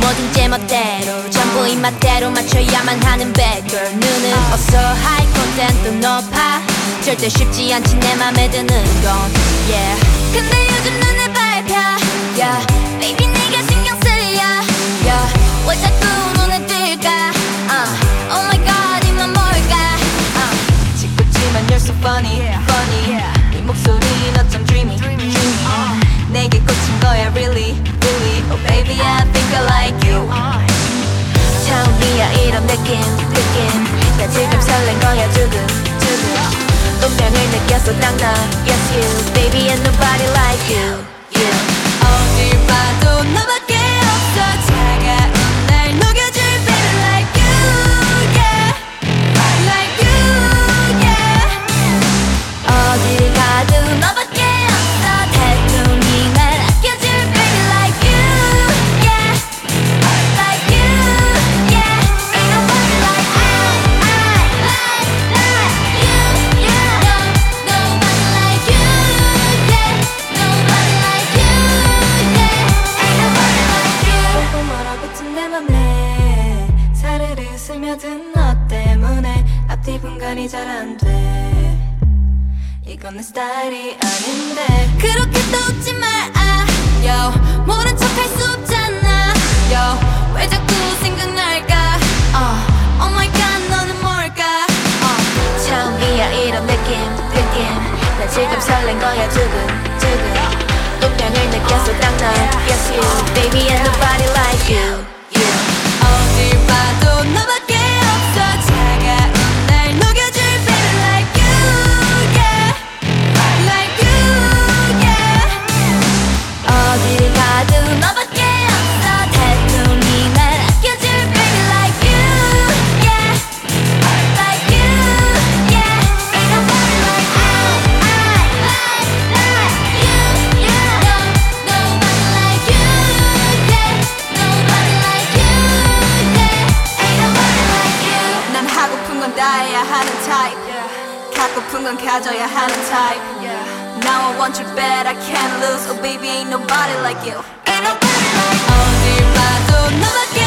뭐든 제멋대로 전부 입맛대로 맞춰야만 하는 bad girl. 눈은 없어 high content도 높아 절대 쉽지 않지 내 맘에 드는 건 yeah. 근데 요즘 눈에 밟혀 yeah. Baby 네가 신경 쓰여 yeah. 왜 자꾸 눈에 뜰까 Oh my god 이만 뭘까 짓궂지만 you're so funny funny 네 목소리는 어쩜 dreamy 내게 꽂힌 거야 really really Oh baby I think I like you 처음이야 이런 느낌 나 지금 설렌 거야 두근 운명을 느꼈어 딱 나 Yes you baby and nobody like you 어딜 봐도 너밖에 없어 차가운 날 녹여줄 baby like you yeah like you yeah 어딜 가도 너밖에 없어 태풍이 날 아껴줄 baby like you yeah like you yeah ain't nobody like I like you nobody like you yeah nobody like you yeah ain't nobody like you 뽀뽀 멀어붙은 내 맘에 사르르 스며든 너 때문에 앞뒤 분간이 잘 안 돼 이건 내 스타일이 아닌데 그렇게 또 웃지 마 yo 모른 척 할 수 없잖아 yo 왜 자꾸 생각날까 oh my god 너는 뭘까 처음이야 이런 느낌 나 지금 설렌 거야 두근 운명을 느꼈어 딱 나 Yes you baby and nobody like you 어딜 봐도 너밖에 없어 차가운 날 녹여줄 baby like you yeah like you yeah 어딜 가도 너밖에 없어 태풍이 날 아껴줄 baby like you yeah like you yeah ain't nobody like I like you nobody like you yeah nobody like you yeah ain't nobody like you 난 하고픈 건 다 해야 하는 타입 갖고픈 건 가져야 하는 타입 Now I want you bad I can't lose Oh baby ain't nobody like you ain't nobody like 어딜 봐도 너밖에